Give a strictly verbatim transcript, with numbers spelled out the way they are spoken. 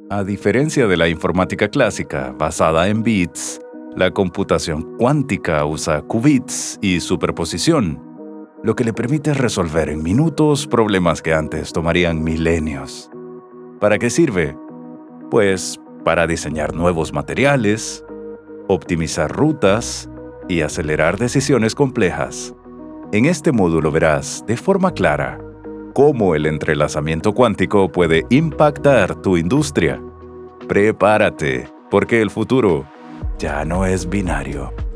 A diferencia de la informática clásica basada en bits, la computación cuántica usa qubits y superposición, lo que le permite resolver en minutos problemas que antes tomarían milenios. ¿Para qué sirve? Pues para diseñar nuevos materiales, optimizar rutas y acelerar decisiones complejas. En este módulo verás de forma clara cómo el entrelazamiento cuántico puede impactar tu industria. Prepárate, porque el futuro ya no es binario.